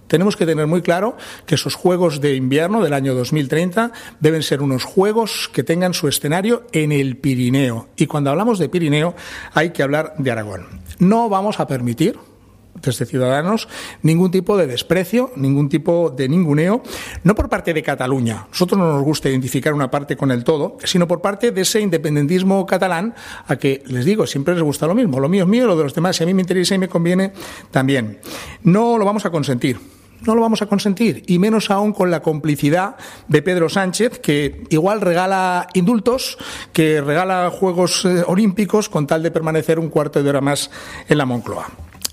Tenemos que tener muy claro que esos Juegos de Invierno del año 2030 deben ser unos Juegos que tengan su escenario en el Pirineo. Y cuando hablamos de Pirineo hay que hablar de Aragón. No vamos a permitir, desde Ciudadanos, ningún tipo de desprecio, ningún tipo de ninguneo, no por parte de Cataluña. Nosotros no nos gusta identificar una parte con el todo, sino por parte de ese independentismo catalán a que, les digo, siempre les gusta lo mismo. Lo mío es mío, lo de los demás, si a mí me interesa y me conviene, también. No lo vamos a consentir. No lo vamos a consentir, y menos aún con la complicidad de Pedro Sánchez, que igual regala indultos, que regala Juegos Olímpicos con tal de permanecer un cuarto de hora más en la Moncloa.